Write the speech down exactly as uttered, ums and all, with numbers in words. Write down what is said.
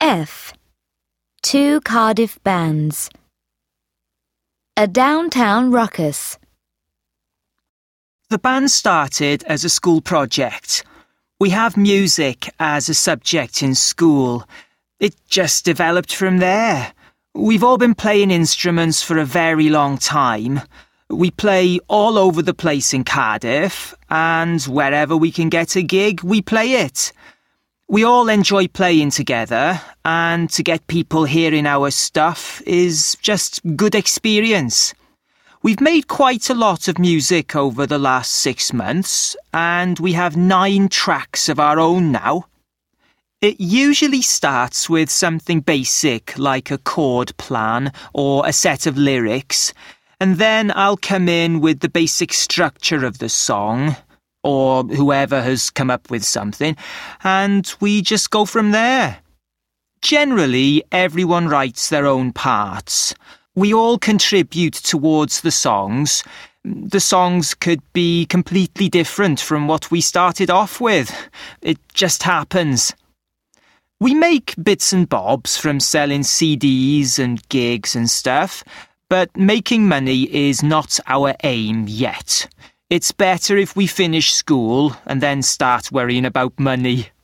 F. Two Cardiff bands. A downtown ruckus. The band started as a school project. We have music as a subject in school. It just developed from there. We've all been playing instruments for a very long time. We play all over the place in Cardiff, and wherever we can get a gig, we play it. We all enjoy playing together, and to get people hearing our stuff is just good experience. We've made quite a lot of music over the last six months, and we have nine tracks of our own now. It usually starts with something basic like a chord plan or a set of lyrics, and then I'll come in with the basic structure of the song, or whoever has come up with something, and we just go from there. Generally, everyone writes their own parts. We all contribute towards the songs. The songs could be completely different from what we started off with. It just happens. We make bits and bobs from selling C Ds and gigs and stuff, but making money is not our aim yet. It's better if we finish school and then start worrying about money.